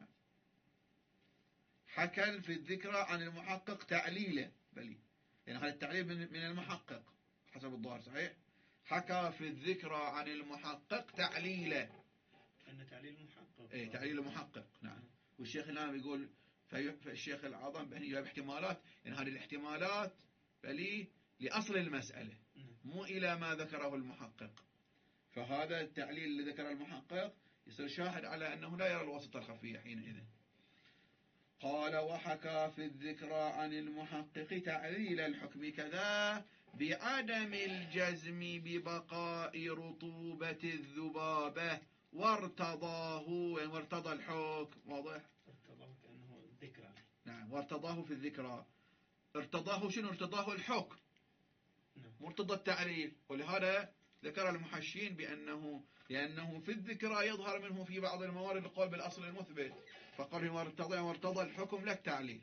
حكى في الذكرى عن المحقق تعليله، بلي يعني هذا التعليل من المحقق حسب الظاهر صحيح. حكى في الذكرى عن المحقق تعليله، أن تعليل محقق، ايه تعليل محقق، نعم. والشيخ الآن يقول فالشيخ الأعظم بأن يجاب احتمالات، يعني هذه الاحتمالات بلي لأصل المسألة مو إلى ما ذكره المحقق. فهذا التعليل اللي ذكر المحقق يصير شاهد على أنه لا يرى الواسطة الخفية حينئذ. قال وحكى في الذكرى عن المحقق تعليل الحكم كذا بعدم الجزم ببقاء رطوبة الذبابة وارتضاه، يعني وارتضى الحكم، واضح؟ ارتضاه كأنه ذكرى، نعم، وارتضاه في الذكرى. ارتضاه شنو؟ ارتضاه الحكم، مرتضى التعليل. ولهذا ذكر المحشين بأنه لأنه في الذكرى يظهر منه في بعض الموارد القول بالأصل المثبت، فقال وارتضى وارتضى الحكم لك تعليل.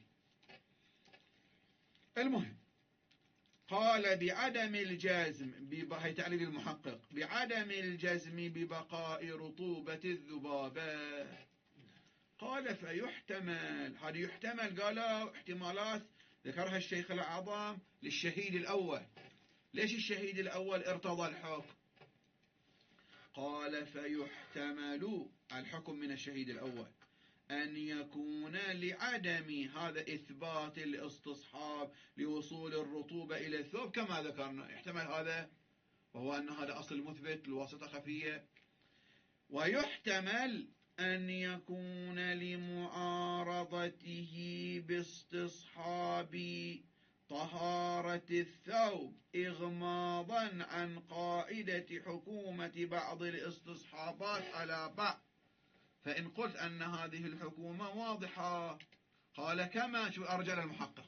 المهم قال بعدم الجزم بهي تعليل المحقق بعدم الجزم ببقاء رطوبة الذبابة. قال فيحتمل، هذا يحتمل قالوا احتمالات ذكرها الشيخ الأعظم للشهيد الأول. ليش الشهيد الأول ارتضى الحكم؟ قال فيحتمل الحكم من الشهيد الأول أن يكون لعدم هذا إثبات الاستصحاب لوصول الرطوبة إلى الثوب كما ذكرنا، يحتمل هذا وهو أن هذا أصل مثبت الواسطة خفية، ويحتمل أن يكون لمعارضته باستصحاب طهارة الثوب إغماضا عن قاعدة حكومة بعض الاستصحابات على بعض. فإن قلت أن هذه الحكومة واضحة، قال كما شو أرجل المحقق،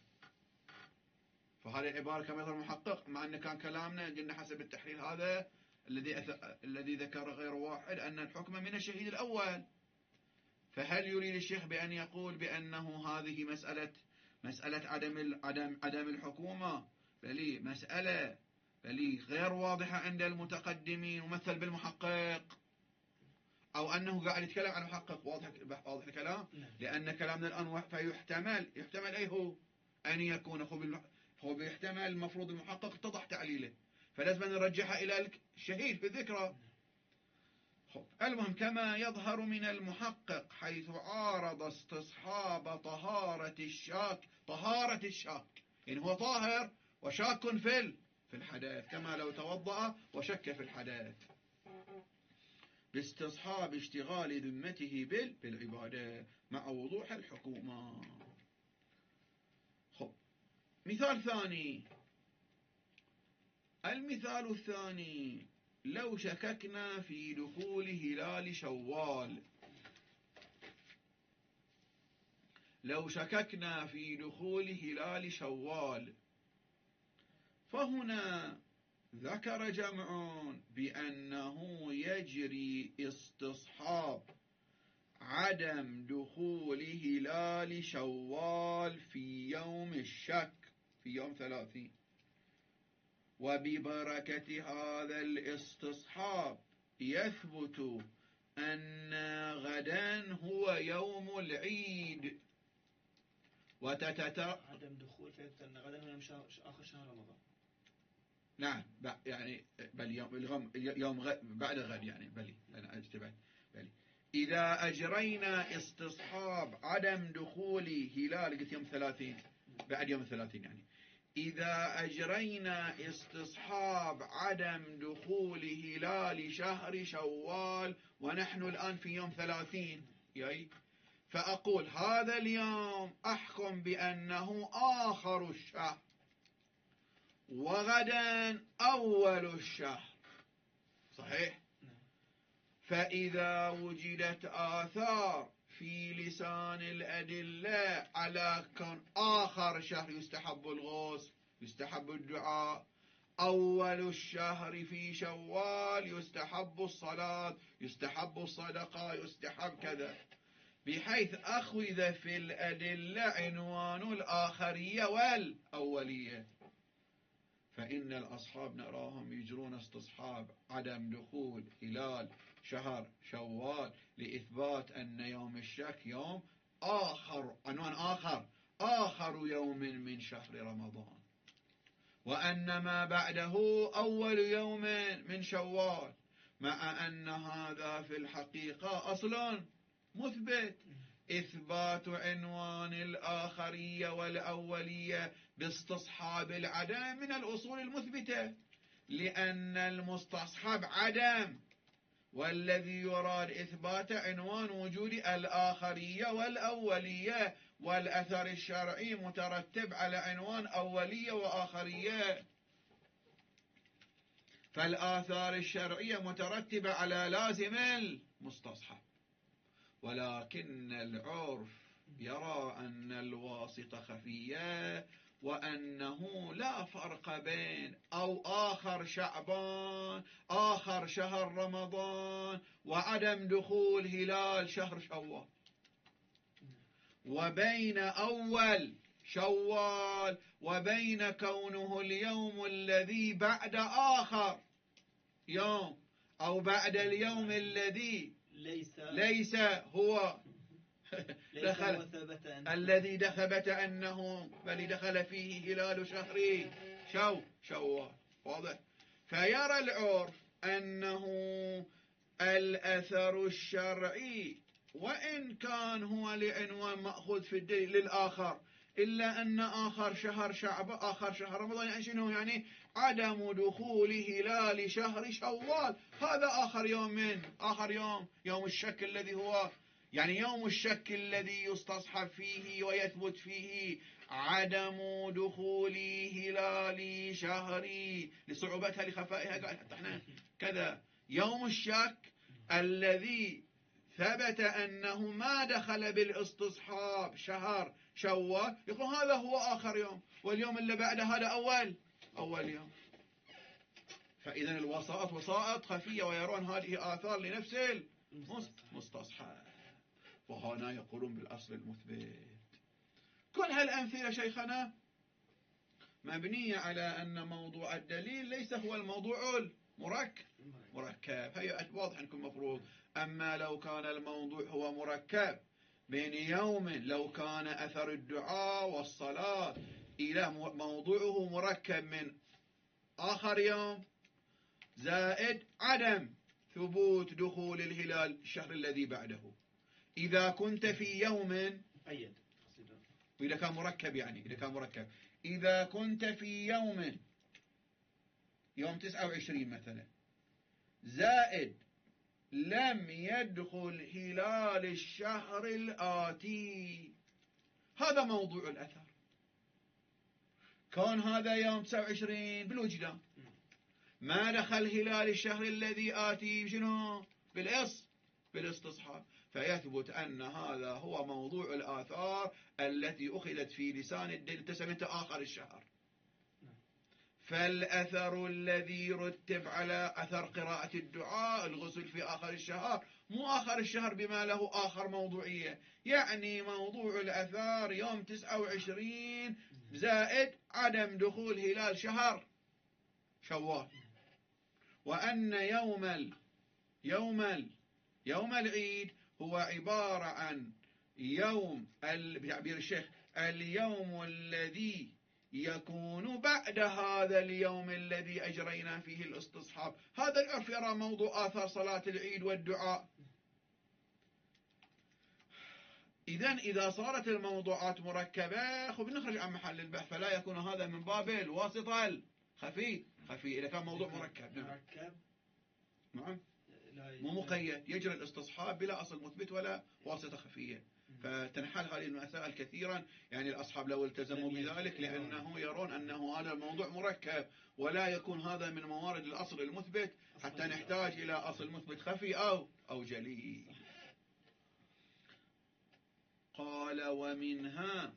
فهذه العبارة كما يظهر المحقق، مع أن كان كلامنا قلنا حسب التحليل هذا الذي أث... الذي ذكر غير واحد أن الحكم من الشهيد الأول. فهل يريد الشيخ بأن يقول بأنه هذه مسألة مسألة عدم عدم عدم الحكومة بل مسألة بل غير واضحة عند المتقدمين ومثل بالمحقق، أو أنه قاعد يتكلم عن محقق؟ واضح واضح الكلام، لأن كلامنا الآن فيحتمل يحتمل أي هو أن يكون هو بيحتمل المفروض المحقق اتضح تعليله، فلازم نرجحها إلى الشهيد في الذكرى. المهم كما يظهر من المحقق حيث عارض استصحاب طهارة الشاك طهارة الشاك، يعني هو طاهر وشاك في في الحدث كما لو توضأ وشك في الحدث، باستصحاب اشتغال ذمته بالعبادة مع وضوح الحكومة. خب مثال ثاني، المثال الثاني لو شككنا في دخول هلال شوال لو شككنا في دخول هلال شوال فهنا ذكر جمع بأنه يجري استصحاب عدم دخول هلال شوال في يوم الشك في يوم ثلاثين، وببركة هذا الاستصحاب يثبت أن غدا هو يوم العيد وتتتر عدم دخول فيثبت أن غدا هو يوم آخر شهر رمضان. نعم يعني بل يوم الغم يوم غد بعد غد يعني بلي أنا اجتبت بلي إذا أجرينا استصحاب عدم دخول هلال قلت يوم ثلاثين بعد يوم ثلاثين يعني إذا أجرينا استصحاب عدم دخول هلال شهر شوال ونحن الآن في يوم ثلاثين ياي فأقول هذا اليوم أحكم بأنه آخر الشهر وغدا أول الشهر صحيح. فإذا وجدت آثار في لسان الأدلة على كون آخر شهر يستحب الغسل يستحب الدعاء، أول الشهر في شوال يستحب الصلاة يستحب الصدقة يستحب كذا، بحيث أخذ في الأدلة عنوان الآخرية والأولية، فإن الأصحاب نراهم يجرون استصحاب عدم دخول هلال شهر شوال لإثبات أن يوم الشك يوم آخر عنوان آخر آخر يوم من شهر رمضان، وأن ما بعده أول يوم من شوال، مع أن هذا في الحقيقة أصل مثبت إثبات عنوان الآخرية والأولية باستصحاب العدم من الأصول المثبتة، لأن المستصحب عدم والذي يراد إثبات عنوان وجود الآخرية والأولية، والأثر الشرعي مترتب على عنوان أولية وآخرية، فالآثار الشرعية مترتبة على لازم المستصحب، ولكن العرف يرى أن الواسطة خفية وأنه لا فرق بين أو آخر شعبان آخر شهر رمضان وعدم دخول هلال شهر شوال، وبين أول شوال وبين كونه اليوم الذي بعد آخر يوم أو بعد اليوم الذي ليس ليس هو دخل ثبت أن الذي ثبت أنه بل دخل فيه هلال شهر شو شوال واضح. فيرى العرف أنه الأثر الشرعي وإن كان هو لعنوان مأخوذ في الدليل للآخر، إلا أن آخر شهر شعب آخر شهر رمضان يعني شنو؟ يعني عدم دخول هلال شهر شوال، هذا آخر يوم من آخر يوم يوم الشك الذي هو يعني يوم الشك الذي يستصحب فيه ويثبت فيه عدم دخول هلال شهري لصعوبتها لخفائها. قال حتى احنا كذا يوم الشك الذي ثبت أنه ما دخل بالاستصحاب شهر شوال، يقول هذا هو آخر يوم، واليوم اللي بعده هذا أول أول يوم. فإذا الوسائط وسائط خفية ويرون هذه آثار لنفس المستصحاب، وهنا يقولون بالأصل المثبت. كل هالأمثلة شيخنا مبنية على أن موضوع الدليل ليس هو الموضوع المركب مركب، هي واضح أنكم مفروض. أما لو كان الموضوع هو مركب بين يوم، لو كان أثر الدعاء والصلاة إلى موضوعه مركب من آخر يوم زائد عدم ثبوت دخول الهلال الشهر الذي بعده، إذا كنت في يوم أيد وإذا كان مركب يعني إذا كان مركب إذا كنت في يوم يوم تسعة وعشرين مثلا زائد لم يدخل هلال الشهر الآتي، هذا موضوع الأثر. كون هذا يوم تسعة وعشرين بالوجدان ما دخل هلال الشهر الذي آتي شنو؟ بالإص بالاستصحاب، فيثبت أن هذا هو موضوع الآثار التي أخذت في لسان الدين تسميته آخر الشهر. فالأثر الذي رتب على أثر قراءة الدعاء الغسل في آخر الشهر مو آخر الشهر بما له آخر موضوعية، يعني موضوع الأثار يوم تسعة وعشرين زائد عدم دخول هلال شهر شوال، وأن يوم ال يوم ال يوم العيد هو عبارة عن يوم بتعبير الشيخ اليوم الذي يكون بعد هذا اليوم الذي أجرينا فيه الاستصحاب. هذا العرف يرى موضوع آثار صلاة العيد والدعاء. إذن إذا صارت الموضوعات مركبة خب نخرج عن محل البحث، فلا يكون هذا من باب الواسطة الخفي خفي إذا كان موضوع مركب. نعم مركب نعم مو مقيد، يجري الاستصحاب بلا أصل مثبت ولا واسطة خفية. فتنحل هذه المسائل كثيرا، يعني الأصحاب لو التزموا بذلك لأنه يرون أنه هذا الموضوع مركب ولا يكون هذا من موارد الأصل المثبت حتى نحتاج إلى أصل مثبت خفي أو أو جلي. قال ومنها،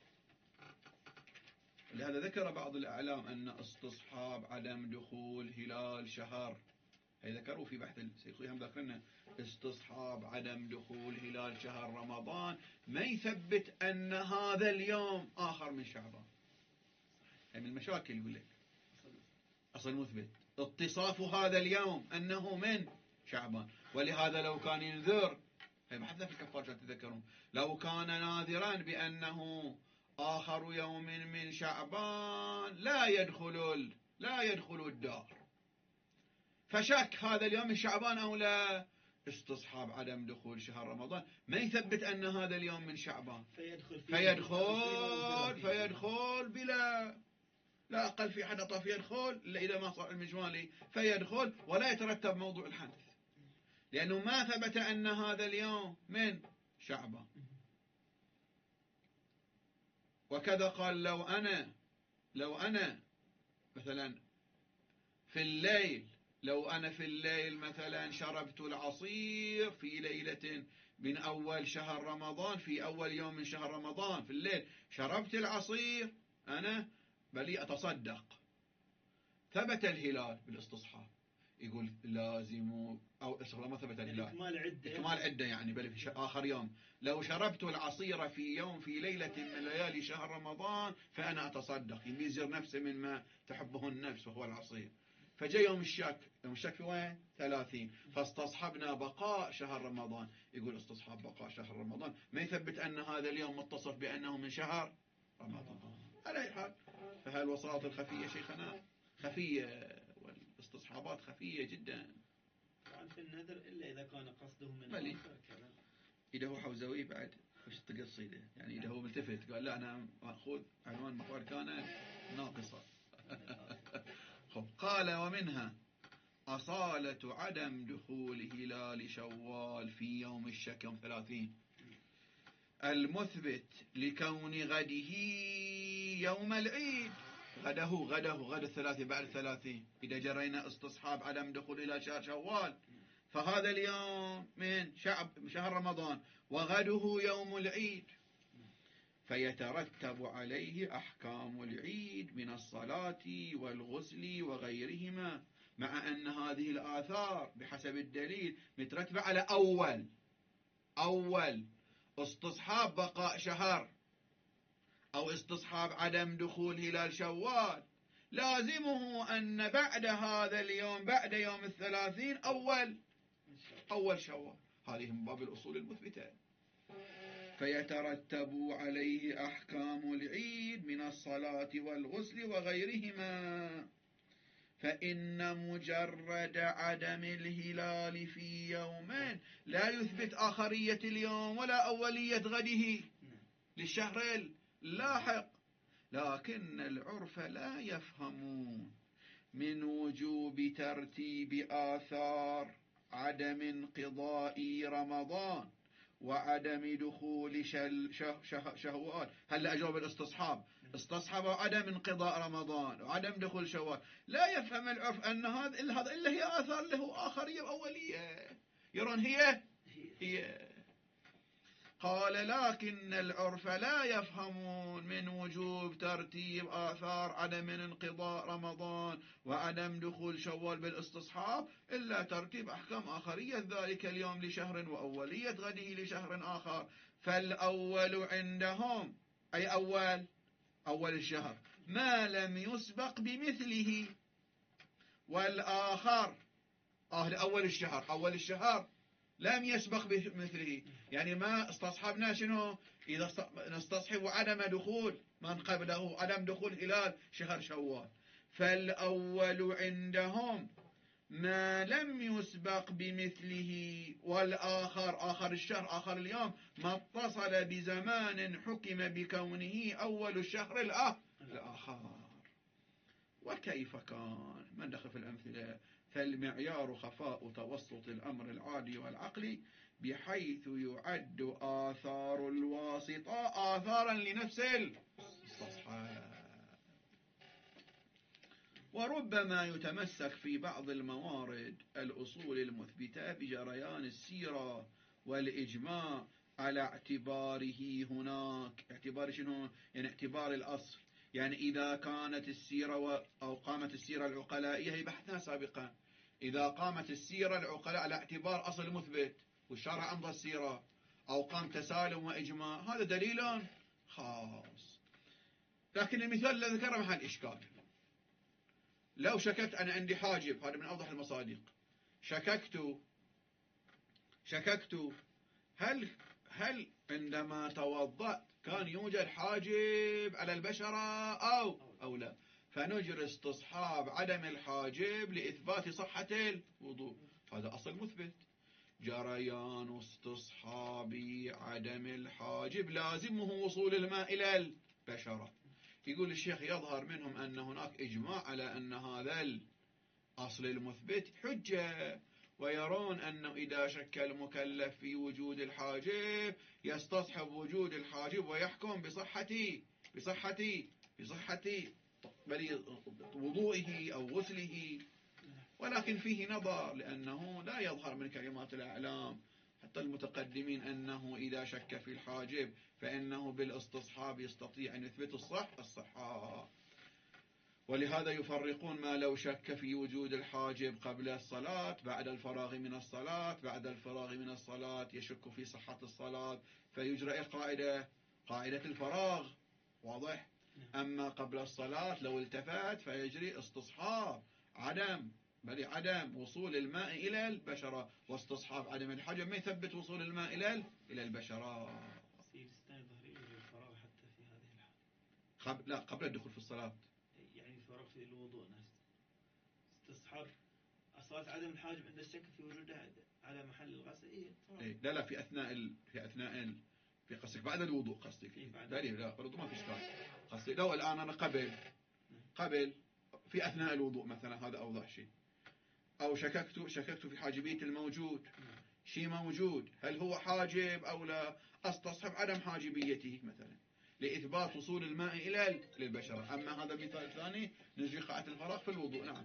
لهذا ذكر بعض الأعلام أن استصحاب عدم دخول هلال شهر، هي ذكروا في بحث السيخوي هم ذكرنا استصحاب عدم دخول هلال شهر رمضان ما يثبت أن هذا اليوم آخر من شعبان. يعني من المشاكل يقول لك أصل مثبت اتصاف هذا اليوم أنه من شعبان، ولهذا لو كان ينذر هي بحثنا في الكفار عشان تذكرون، لو كان ناذرا بأنه آخر يوم من شعبان لا يدخل لا يدخل الدار، فشك هذا اليوم من شعبان أو لا، استصحاب عدم دخول شهر رمضان ما يثبت أن هذا اليوم من شعبان، فيدخل فيدخل فيدخل بلا لا أقل في حد طاف يدخل إلا إذا ما صار المجمالي، فيدخل ولا يترتب موضوع الحدث لأنه ما ثبت أن هذا اليوم من شعبان. وكذا قال لو أنا لو أنا مثلا في الليل لو أنا في الليل مثلا شربت العصير في ليلة من أول شهر رمضان، في أول يوم من شهر رمضان في الليل شربت العصير أنا بلي أتصدق، ثبت الهلال بالاستصحاب، يقول لازم أو استغفر ما ثبت الهلال إكمال عدة إكمال عدة يعني بل في آخر يوم لو شربت العصير في يوم في ليلة من ليالي شهر رمضان فأنا أتصدق، يميزر نفسه مما تحبه النفس وهو العصير. فجاء يوم الشك، يوم الشك في وين؟ ثلاثين، فاستصحبنا بقاء شهر رمضان، يقول استصحاب بقاء شهر رمضان ما يثبت أن هذا اليوم متصف بأنه من شهر رمضان. على أي حال فهالوساطة الخفية شيخنا خفية، استصحابات خفية جدا. طبعا في النذر إلا إذا كان قصده من ملي. آخر كذا. إذا هو حوزوي بعد وش تقصيده يعني، إذا هو ملتفت قال لا أنا مأخوذ عنوان مقبر كان ناقصة. خب قال ومنها أصالة عدم دخول هلال شوال في يوم الشك يوم ثلاثين المثبت لكون غده يوم العيد. غده غده غد الثلاثين بعد الثلاثين. إذا جرينا استصحاب عدم دخول إلى شهر شوال فهذا اليوم من شعب شهر رمضان وغده يوم العيد، فيترتب عليه أحكام العيد من الصلاة والغسل وغيرهما، مع أن هذه الآثار بحسب الدليل مترتبة على أول أول استصحاب بقاء شهر أو استصحاب عدم دخول هلال شوال، لازمه أن بعد هذا اليوم بعد يوم الثلاثين أول أول شوال. هذه من باب الأصول المثبتة. فيترتب عليه أحكام العيد من الصلاة والغسل وغيرهما، فإن مجرد عدم الهلال في يومين لا يثبت آخرية اليوم ولا أولية غده للشهر اللاحق، لكن العرف لا يفهمون من وجوب ترتيب آثار عدم انقضاء رمضان وعدم دخول شل شه شه شوال. هلا أجاوب الاستصحاب استصحب عدم انقضاء رمضان وعدم دخول شوال، لا يفهم العرف أن هذا إلا هذا إلا هي آثار له آخرية وأولية، يرون هي هي. قال لكن العرف لا يفهمون من وجوب ترتيب آثار عدم انقضاء رمضان وعدم دخول شوال بالاستصحاب إلا ترتيب أحكام آخرية ذلك اليوم لشهر وأولية غده لشهر آخر. فالأول عندهم أي أول أول الشهر ما لم يسبق بمثله، والآخر آه أول الشهر أول الشهر لم يسبق بمثله، يعني ما استصحبنا شنو إذا نستصحب عدم دخول من قبله عدم دخول هلال شهر شوال. فالأول عندهم ما لم يسبق بمثله، والآخر آخر الشهر آخر اليوم ما اتصل بزمان حكم بكونه أول الشهر الآخر. وكيف كان من دخل في الأمثلة؟ فالمعيار خفاء توسط الأمر العادي والعقلي، بحيث يعد آثار الواسطة آثارا لنفس الاستصحاب. وربما يتمسك في بعض الموارد الأصول المثبتة بجريان السيرة والإجماع على اعتباره هناك. اعتبار شنو؟ يعني اعتبار الأصل، يعني إذا كانت السيرة و... أو قامت السيرة العقلائية هي بحثنا سابقا، إذا قامت السيرة العقلاء على اعتبار أصل مثبت والشرع أمضى السيرة، أو قام تسالم وإجماع، هذا دليل خاص. لكن المثال الذي ذكره محل إشكال. لو شككت أنا عندي حاجب، هذا من أوضح المصادق، شككت شككت هل هل عندما توضأت كان يوجد حاجب على البشرة أو أو لا، فنجري استصحاب عدم الحاجب لإثبات صحة الوضوء، هذا أصل مثبت. جريان استصحاب عدم الحاجب لازمه وصول الماء إلى البشرة. يقول الشيخ يظهر منهم أن هناك إجماع على أن هذا الأصل المثبت حجة، ويرون أنه إذا شك المكلف في وجود الحاجب يستصحب وجود الحاجب ويحكم بصحة بصحة بصحة وضوئه أو غسله. ولكن فيه نظر، لأنه لا يظهر من كلمات الأعلام حتى المتقدمين أنه إذا شك في الحاجب فإنه بالاستصحاب يستطيع أن يثبت الصح الصحة. ولهذا يفرقون ما لو شك في وجود الحاجب قبل الصلاة، بعد الفراغ من الصلاة، بعد الفراغ من الصلاة يشك في صحة الصلاة فيجرى القاعدة قاعدة الفراغ، واضح. أما قبل الصلاة لو التفت فيجري استصحاب عدم بل عدم وصول الماء إلى البشرة، واستصحاب عدم الحاجب ما يثبت وصول الماء إلى إلى البشرة. الفراغ حتى في هذه الحالة قبل لا قبل الدخول في الصلاة، يعني الفراغ في الوضوء نفسه استصحاب أصالة عدم الحاجب عند الشك في وجوده على محل الغسل. إيه إيه لا لا في أثناء ال... في أثناء ال... في قصدك بعد الوضوء قصدك. إيه بعد لا لا برضو ما في إشكال. قصدي لو الآن أنا قبل قبل في أثناء الوضوء مثلا، هذا أوضح شيء، أو شككت شككت في حاجبية الموجود، شيء موجود هل هو حاجب أو لا، أستصحب عدم حاجبيته مثلا لإثبات وصول الماء إلى للبشرة. أما هذا المثال الثاني نجري قاعدة الفراغ في الوضوء. نعم.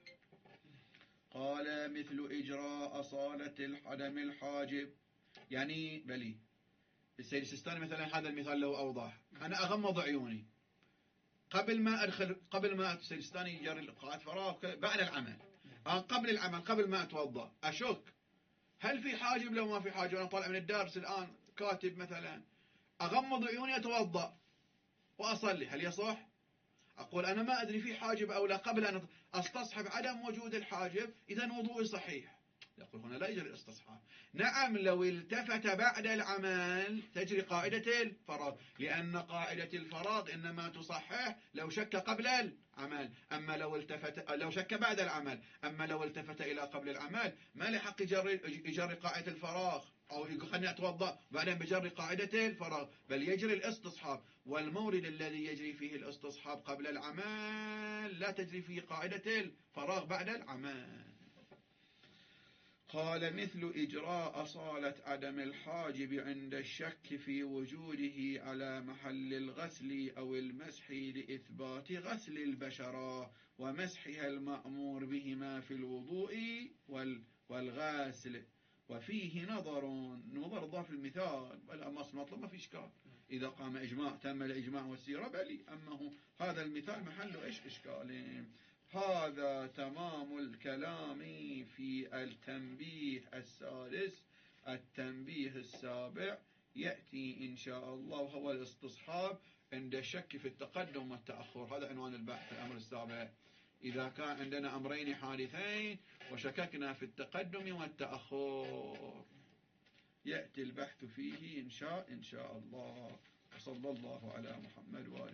قال مثل إجراء أصالة عدم الحاجب، يعني بلي السيد السيستاني مثلا هذا المثال له أوضح. أنا أغمض عيوني قبل ما أدخل، قبل ما السيد السيستاني يجري قاعدة فراغ بعد العمل، أنا قبل العمل قبل ما أتوضأ أشك هل في حاجب لو ما في حاجب. أنا طالع من الدرس الآن كاتب مثلا، أغمض عيوني أتوضأ وأصلي، هل يصح؟ أقول أنا ما أدري في حاجب أو لا قبل أن أستصحب عدم وجود الحاجب، إذا وضوءي صحيح. يقول هنا لا يجري الاستصحاب. نعم لو التفت بعد العمل تجري قاعدة الفراغ، لأن قاعدة الفراغ إنما تصحح لو شك قبل العمل، أما لو التفت لو شك بعد العمل، أما لو التفت إلى قبل العمل ما لحق يجري يجري قاعدة الفراغ أو يقول خلني أتوضأ بعدين بجري قاعدة الفراغ، بل يجري الاستصحاب. والمورد الذي يجري فيه الاستصحاب قبل العمل لا تجري فيه قاعدة الفراغ بعد العمل. قال مثل إجراء أصالة عدم الحاجب عند الشك في وجوده على محل الغسل أو المسح لإثبات غسل البشرة ومسحها المأمور بهما في الوضوء والغسل. وفيه نظر، نظر ضاف المثال، بل أما مطلب ما في إشكال إذا قام إجماع تم الإجماع والسيرة بلي، أما هو هذا المثال محله إيش إشكال. هذا تمام الكلام في التنبيه السادس. التنبيه السابع يأتي إن شاء الله وهو الاستصحاب عند الشك في التقدم والتأخر. هذا عنوان البحث. الأمر السابع إذا كان عندنا أمرين حادثين وشككنا في التقدم والتأخر يأتي البحث فيه إن شاء إن شاء الله. وصلى الله على محمد وآله.